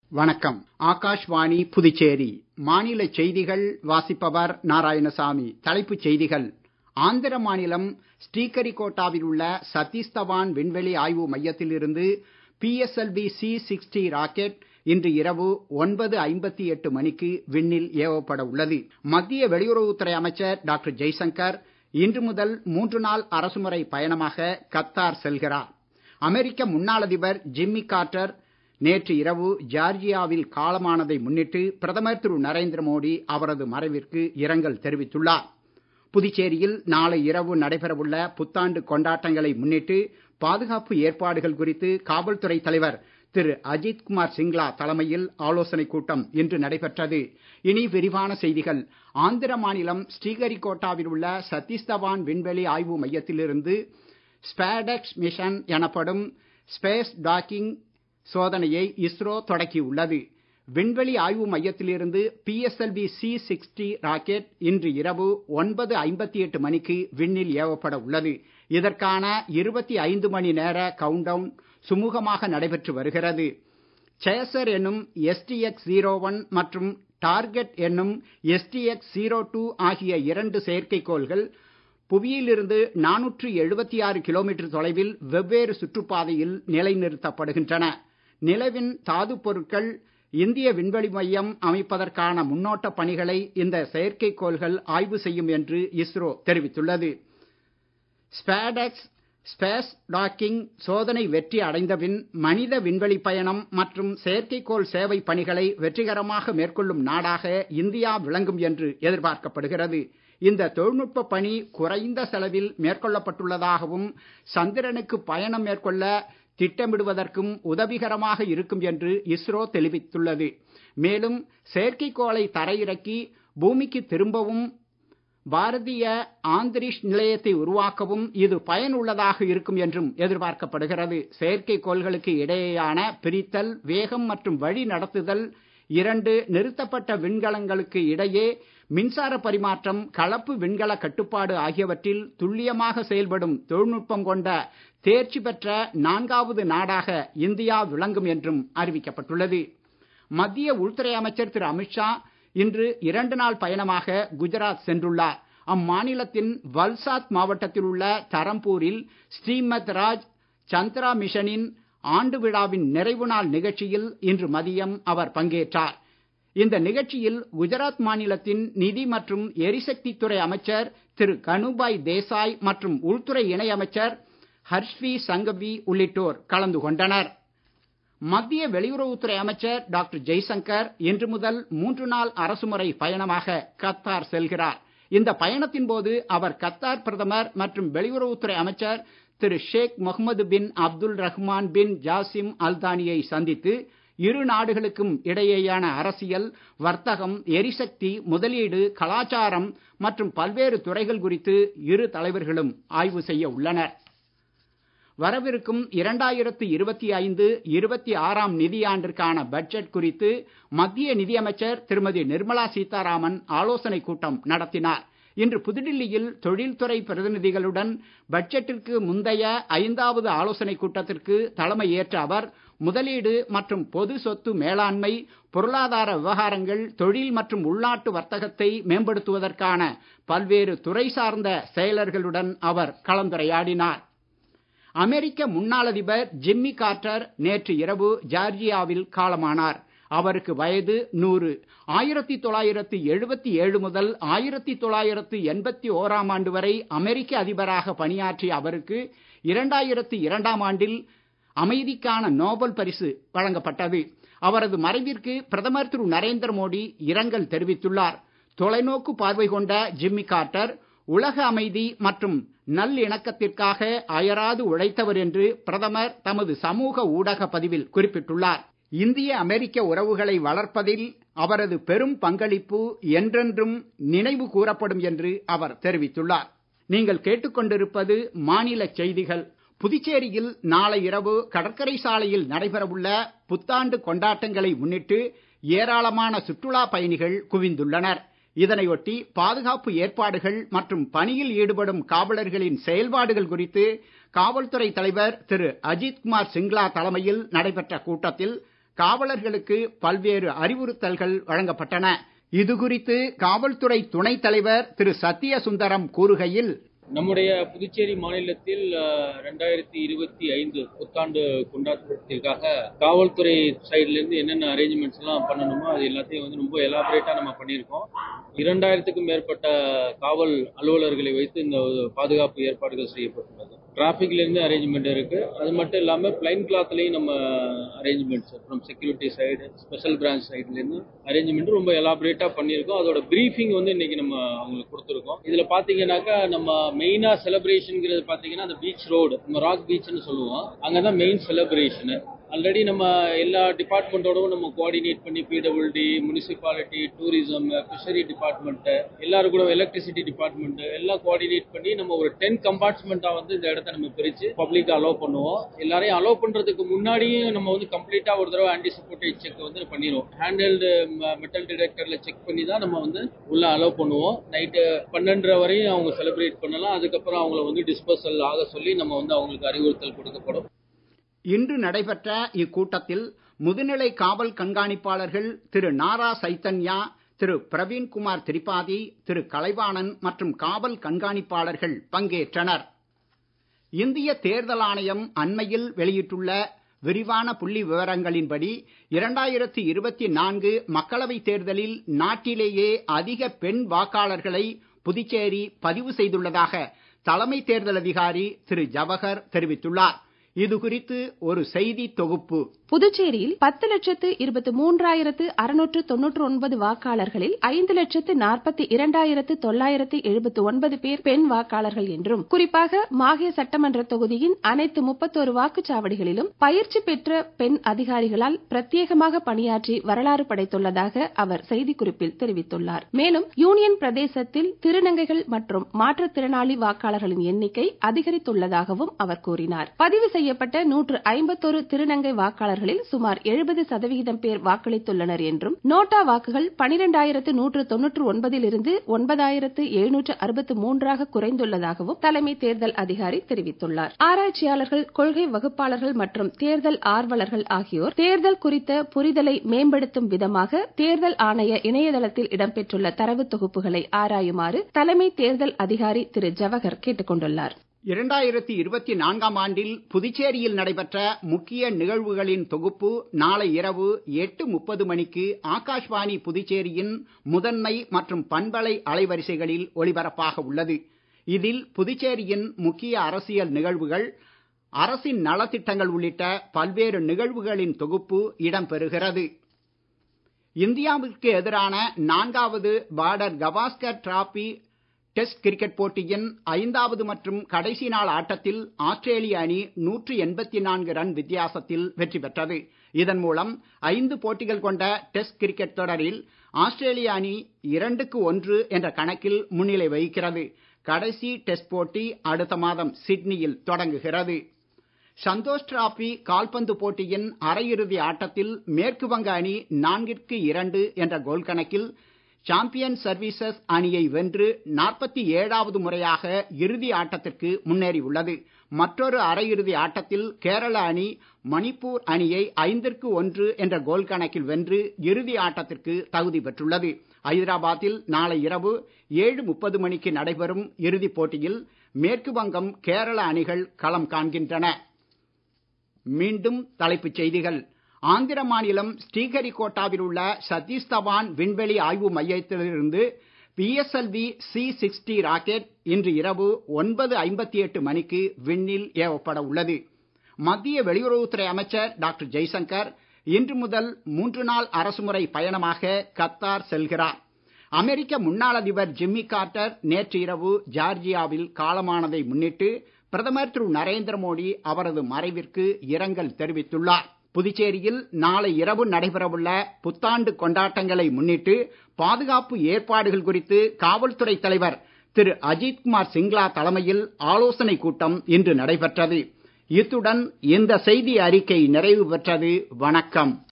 வணக்கம். ஆகாஷ்வாணி புதுச்சேரி மாநில செய்திகள் வாசிப்பவர் நாராயணசாமி. தலைப்புச் செய்திகள். ஆந்திர மாநிலம் ஸ்ரீகரிகோட்டாவில் உள்ள சதீஷ் தவான் விண்வெளி ஆய்வு மையத்தில் இருந்து PSLV C-60 ராக்கெட் இன்று இரவு 9:58 மணிக்கு விண்ணில் ஏவப்பட உள்ளது. மத்திய வெளியுறவுத்துறை அமைச்சர் டாக்டர் ஜெய்சங்கர் இன்று முதல் 3 நாள் அரசுமுறை பயணமாக கத்தார் செல்கிறார். அமெரிக்க முன்னாள் அதிபர் ஜிம்மி கார்ட்டர் நேற்று இரவு ஜார்ஜியாவில் காலமானதை முன்னிட்டு பிரதமர் திரு நரேந்திர மோடி அவரது மறைவிற்கு இரங்கல் தெரிவித்துள்ளார். புதுச்சேரியில் நாளை இரவு நடைபெறவுள்ள புத்தாண்டு கொண்டாட்டங்களை முன்னிட்டு பாதுகாப்பு ஏற்பாடுகள் குறித்து காவல்துறை தலைவர் திரு அஜித் குமார் சிங்லா தலைமையில் ஆலோசனைக் கூட்டம் இன்று நடைபெற்றது. இனி விரிவான செய்திகள். ஆந்திர மாநிலம் ஸ்ரீகரிகோட்டாவில் உள்ள சதீஷ் தவான் விண்வெளி ஆய்வு மையத்திலிருந்து ஸ்பேடெக்ஸ் மிஷன் எனப்படும் ஸ்பேஸ் டாக்கிங் சோதனையை இஸ்ரோ தொடக்கியுள்ளது. விண்வெளி ஆய்வு மையத்திலிருந்து PSLV C-60 ராக்கெட் இன்று இரவு 9:58 மணிக்கு விண்ணில் ஏவப்பட உள்ளது. இதற்கான 25 மணி நேர கவுண்டவுன் சுமூகமாக நடைபெற்று வருகிறது. சேசர் என்னும் STX-01 மற்றும் டார்கெட் என்னும் STX-02 ஆகிய 2 செயற்கைக்கோள்கள் புவியிலிருந்து 476 கிலோமீட்டர் தொலைவில் வெவ்வேறு சுற்றுப்பாதையில் நிலைநிறுத்தப்படுகின்றன. நிலவின் தாதுப் பொருட்கள் இந்திய விண்வெளி மையம் அமைப்பதற்கான முன்னோட்ட பணிகளை இந்த செயற்கைக்கோள்கள் ஆய்வு செய்யும் என்று இஸ்ரோ தெரிவித்துள்ளது. ஸ்பேடெக்ஸ் ஸ்பேஸ் டாக்கிங் சோதனை வெற்றி அடைந்தபின் மனித விண்வெளி பயணம் மற்றும் செயற்கைக்கோள் சேவை பணிகளை வெற்றிகரமாக மேற்கொள்ளும் நாடாக இந்தியா விளங்கும் என்று எதிர்பார்க்கப்படுகிறது. இந்த தொழில்நுட்ப பணி குறைந்த செலவில் மேற்கொள்ளப்பட்டுள்ளதாகவும் சந்திரனுக்கு பயணம் மேற்கொள்ள திட்டமிடுவதற்கும் உதவிகரமாக இருக்கும் என்று இஸ்ரோ தெரிவித்துள்ளது. மேலும் செயற்கைக்கோளை தரையிறக்கி பூமிக்கு திரும்பவும் பாரதிய ஆந்தரிஷ் நிலையத்தை உருவாக்கவும் இது பயனுள்ளதாக இருக்கும் என்றும் எதிர்பார்க்கப்படுகிறது. செயற்கைக்கோள்களுக்கு இடையேயான பிரித்தல், வேகம் மற்றும் வழி நடத்துதல், 2 நிறுத்தப்பட்ட விண்கலங்களுக்கு இடையே மின்சார பரிமாற்றம், கலப்பு விண்கல கட்டுப்பாடு ஆகியவற்றில் துல்லியமாக செயல்படும் தொழில்நுட்பம் கொண்ட தேர்ச்சி பெற்ற 4வது நாடாக இந்தியா விளங்கும் என்றும் அறிவிக்கப்பட்டுள்ளது. மத்திய உள்துறை அமைச்சர் திரு அமித்ஷா இன்று 2 நாள் பயணமாக குஜராத் சென்றுள்ளார். அம்மாநிலத்தின் வல்சாத் மாவட்டத்தில் உள்ள தரம்பூரில் ஸ்ரீமத் ராஜ் சந்திரா மிஷனின் ஆண்டு விழாவின் நிறைவு நாள் நிகழ்ச்சியில் இன்று மதியம் அவர் பங்கேற்றார். இந்த நிகழ்ச்சியில் குஜராத் மாநிலத்தின் நிதி மற்றும் எரிசக்தி துறை அமைச்சர் திரு கனுபாய் தேசாய் மற்றும் உள்துறை இணை அமைச்சர் ஹர்ஷ்வி சங்கவி உள்ளிட்டோர் கலந்து கொண்டனர். மத்திய வெளியுறவுத்துறை அமைச்சர் டாக்டர் ஜெய்சங்கர் இன்று முதல் 3 நாள் அரசுமுறை பயணமாக கத்தார் செல்கிறார். இந்த பயணத்தின் போது அவர் கத்தார் பிரதமர் மற்றும் வெளியுறவுத்துறை அமைச்சர் திரு Sheikh Mohammed bin Abdul Rahman bin Jassim அல்தானியை சந்தித்து இரு நாடுகளுக்கும் இடையேயான அரசியல், வர்த்தகம், எரிசக்தி, முதலீடு, கலாச்சாரம் மற்றும் பல்வேறு துறைகள் குறித்து இரு தலைவர்களும் ஆய்வு செய்ய உள்ளனர். வரவிருக்கும் 2025-26 நிதியாண்டிற்கான பட்ஜெட் குறித்து மத்திய நிதியமைச்சர் திருமதி நிர்மலா சீதாராமன் ஆலோசனைக் கூட்டம் நடத்தினார். இன்று புதுடில்லியில் தொழில்துறை பிரதிநிதிகளுடன் பட்ஜெட்டிற்கு முந்தைய 5வது ஆலோசனைக் கூட்டத்திற்கு தலைமை ஏற்ற அவர் முதலீடு மற்றும் பொது சொத்து மேலாண்மை, பொருளாதார விவகாரங்கள், தொழில் மற்றும் உள்நாட்டு வர்த்தகத்தை மேம்படுத்துவதற்கான பல்வேறு துறை சார்ந்த செயலர்களுடன் அவர் கலந்துரையாடினார். அமெரிக்க முன்னாள் அதிபர் ஜிம்மி கார்ட்டர் நேற்று இரவு ஜார்ஜியாவில் காலமானார். அவருக்கு வயது 100. 1977 முதல் 1981 ஆண்டு வரை அமெரிக்க அதிபராக பணியாற்றிய அவருக்கு 2002 ஆண்டில் அமைதிக்கான நோபல் பரிசு வழங்கப்பட்டது. அவரது மறைவிற்கு பிரதமர் திரு நரேந்திர மோடி இரங்கல் தெரிவித்துள்ளார். தொலைநோக்கு பார்வை கொண்ட ஜிம்மி கார்ட்டர் உலக அமைதி மற்றும் நல்லிணக்கத்திற்காக அயராது உழைத்தவர் என்று பிரதமர் தமது சமூக ஊடக பதிவில் குறிப்பிட்டுள்ளார். இந்திய அமெரிக்க உறவுகளை வளர்ப்பதில் அவரது பெரும் பங்களிப்பு என்றென்றும் நினைவு கூறப்படும் என்று அவர் தெரிவித்துள்ளார். நீங்கள் கேட்டுக்கொண்டிருப்பது மாநில செய்திகள். புதுச்சேரியில் நாளை இரவு கடற்கரை சாலையில் நடைபெறவுள்ள புத்தாண்டு கொண்டாட்டங்களை முன்னிட்டு ஏராளமான சுற்றுலா பயணிகள் குவிந்துள்ளனர். இதனையொட்டி பாதுகாப்பு ஏற்பாடுகள் மற்றும் பணியில் ஈடுபடும் காவலர்களின் செயல்பாடுகள் குறித்து காவல்துறை தலைவர் திரு அஜித் குமார் சிங்லா தலைமையில் நடைபெற்ற கூட்டத்தில் காவலர்களுக்கு பல்வேறு அறிவுறுத்தல்கள் வழங்கப்பட்டன. இதுகுறித்து காவல்துறை துணைத் தலைவர் திரு சத்தியசுந்தரம் கூறுகையில், நம்முடைய புதுச்சேரி மாநிலத்தில் 2025 புத்தாண்டு கொண்டாட்டத்திற்காக காவல்துறை சைட்லேருந்து என்னென்ன அரேஞ்ச்மெண்ட்ஸ் எல்லாம் பண்ணணுமோ அது எல்லாத்தையும் ரொம்ப எலாபரேட்டா நம்ம பண்ணியிருக்கோம். 2000க்கும் மேற்பட்ட காவல் அலுவலர்களை வைத்து இந்த பாதுகாப்பு ஏற்பாடுகள் செய்யப்பட்டுள்ளது. டிராபிக்ல இருந்து அரேஞ்ச்மெண்ட் இருக்கு. அது மட்டும் இல்லாம பிளைன் கிளாத்லயும் நம்ம arrangements from security side, special branch சைட்ல இருந்து அரேஞ்ச்மெண்ட் ரொம்ப எலாபரேட்டா பண்ணியிருக்கோம். அதோட பிரீஃபிங் இன்னைக்கு நம்ம அவங்களுக்கு கொடுத்துருக்கோம். இதுல பாத்தீங்கன்னாக்கா நம்ம மெயினா செலிப்ரேஷன்ங்கிறது பாத்தீங்கன்னா அந்த பீச் ரோடு, நம்ம ராக் பீச்னு சொல்லுவோம், அங்கதான் மெயின் செலிப்ரேஷன். ஆல்ரெடி நம்ம எல்லா டிபார்ட்மெண்டோடவும் நம்ம கோஆர்டினேட் பண்ணி PWD, municipality, tourism, fishery department, எல்லாரும் கூட எலக்ட்ரிசிட்டி டிபார்ட்மெண்ட் எல்லாம் கோஆர்டினேட் பண்ணி நம்ம ஒரு 10 கம்பார்ட்மெண்டா இந்த இடத்த நம்ம பிரிச்சு பப்ளிக் அலோவ் பண்ணுவோம். எல்லாரையும் அலோவ் பண்றதுக்கு முன்னாடியும் நம்ம கம்ப்ளீட்டா ஒரு தடவை ஆன்டிசிபேட்டரி செக் பண்ணிடுவோம். ஹேண்ட்ஹெல்டு மெட்டல் டிடெக்டர்ல செக் பண்ணி தான் நம்ம உள்ள அலோவ் பண்ணுவோம். நைட்டு 12:30 வரையும் அவங்க செலிப்ரேட் பண்ணலாம். அதுக்கப்புறம் அவங்களை டிஸ்பர்சல் ஆக சொல்லி நம்ம அவங்களுக்கு அறிவுறுத்தல் கொடுக்கப்படும். இன்று நடைபெற்ற இக்கூட்டத்தில் முதுநிலை காவல் கண்காணிப்பாளர்கள் திரு நாரா சைத்தன்யா, திரு பிரவீன்குமார் திரிபாதி, திரு கலைவாணன் மற்றும் காவல் கண்காணிப்பாளர்கள் பங்கேற்றனர். இந்திய தேர்தல் ஆணையம் அண்மையில் வெளியிட்டுள்ள விரிவான புள்ளி விவரங்களின்படி 2024 மக்களவைத் தேர்தலில் நாட்டிலேயே அதிக பெண் வாக்காளர்களை புதுச்சேரி பதிவு செய்துள்ளதாக தலைமை தேர்தல் அதிகாரி திரு ஜவஹர் தெரிவித்துள்ளார். இது குறித்து ஒரு செய்தி தொகுப்பு. புதுச்சேரியில் 10,23,699 வாக்காளர்களில் 5,42,979 பேர் பெண் வாக்காளர்கள் என்றும், குறிப்பாக மாஹே சட்டமன்ற தொகுதியின் அனைத்து 31 வாக்குச்சாவடிகளிலும் பயிற்சி பெற்ற பெண் அதிகாரிகளால் பிரத்யேகமாக பணியாற்றி வரலாறு படைத்துள்ளதாக அவர் செய்திக்குறிப்பில் தெரிவித்துள்ளார். மேலும் யூனியன் பிரதேசத்தில் திருநங்கைகள் மற்றும் மாற்றுத்திறனாளி வாக்காளர்களின் எண்ணிக்கை அதிகரித்துள்ளதாகவும் அவர் கூறினார். பதிவு செய்யப்பட்ட 151 திருநங்கை வாக்காளர்களில் சுமார் 70% பேர் வாக்களித்துள்ளனர் என்றும், நோட்டா வாக்குகள் 12,199 இருந்து 9,763 குறைந்துள்ளதாகவும் தலைமை தேர்தல் அதிகாரி தெரிவித்துள்ளார். ஆராய்ச்சியாளர்கள், கொள்கை வகுப்பாளர்கள் மற்றும் தேர்தல் ஆர்வலர்கள் ஆகியோர் தேர்தல் குறித்த புரிதலை மேம்படுத்தும் விதமாக தேர்தல் ஆணைய இணையதளத்தில் இடம்பெற்றுள்ள தரவு தொகுப்புகளை ஆராயுமாறு தலைமை தேர்தல் அதிகாரி திரு ஜவஹர் கேட்டுக் கொண்டுள்ளார். 2024 ஆண்டில் புதுச்சேரியில் நடைபெற்ற முக்கிய நிகழ்வுகளின் தொகுப்பு நாளை இரவு 8:30 மணிக்கு ஆகாஷ்வாணி புதுச்சேரியின் முதன்மை மற்றும் பண்பலை அலைவரிசைகளில் ஒலிபரப்பாக உள்ளது. இதில் புதுச்சேரியின் முக்கிய அரசியல் நிகழ்வுகள், அரசின் நலத்திட்டங்கள் உள்ளிட்ட பல்வேறு நிகழ்வுகளின் தொகுப்பு இடம்பெறுகிறது. இந்தியாவிற்கு எதிரான 4வது Border Gavaskar trophy test cricket போட்டியின் 5வது மற்றும் கடைசி நாள் ஆட்டத்தில் ஆஸ்திரேலிய அணி 184 ரன் வித்தியாசத்தில் வெற்றி பெற்றது. இதன் மூலம் 5 போட்டிகள் கொண்ட டெஸ்ட் கிரிக்கெட் தொடரில் ஆஸ்திரேலிய அணி 2-1 என்ற கணக்கில் முன்னிலை வகிக்கிறது. கடைசி டெஸ்ட் போட்டி அடுத்த மாதம் சிட்னியில் தொடங்குகிறது. சந்தோஷ் டிராபி கால்பந்து போட்டியின் அரையிறுதி ஆட்டத்தில் மேற்கு வங்க அணி 4-2 என்ற கோல் கணக்கில் சாம்பியன் சர்வீசஸ் அணியை வென்று 47வது முறையாக இறுதி ஆட்டத்திற்கு முன்னேறியுள்ளது. மற்றொரு அரையிறுதி ஆட்டத்தில் கேரள அணி மணிப்பூர் அணியை 5-1 என்ற கோல் கணக்கில் வென்று இறுதி ஆட்டத்திற்கு தகுதி பெற்றுள்ளது. ஐதராபாத்தில் நாளை இரவு 7:30 மணிக்கு நடைபெறும் இறுதிப் போட்டியில் மேற்கு வங்கம், கேரள அணிகள் களம் காண்கின்றன. மீண்டும் தலைப்புச் செய்திகள். ஆந்திர மாநிலம் ஸ்ரீஹரிகோட்டாவில் உள்ள சதீஷ் தவான் விண்வெளி ஆய்வு மையத்திலிருந்து PSLV C-60 ராக்கெட் இன்று இரவு 9:58 மணிக்கு விண்ணில் ஏவப்பட உள்ளது. மத்திய வெளியுறவுத்துறை அமைச்சர் டாக்டர் ஜெய்சங்கர் இன்று முதல் 3 நாள் அரசுமுறை பயணமாக கத்தார் செல்கிறார். அமெரிக்க முன்னாள் அதிபர் ஜிம்மி கார்ட்டர் நேற்று இரவு ஜார்ஜியாவில் காலமானதை முன்னிட்டு பிரதமர் திரு நரேந்திர மோடி அவரது மறைவிற்கு இரங்கல் தெரிவித்துள்ளார். புதுச்சேரியில் நாளை இரவு நடைபெறவுள்ள புத்தாண்டு கொண்டாட்டங்களை முன்னிட்டு பாதுகாப்பு ஏற்பாடுகள் குறித்து காவல்துறை தலைவர் திரு அஜித்குமார் சிங்லா தலைமையில் ஆலோசனை கூட்டம் இன்று நடைபெற்றது. இத்துடன் இந்த செய்தி அறிக்கை நிறைவு பெற்றது. வணக்கம்.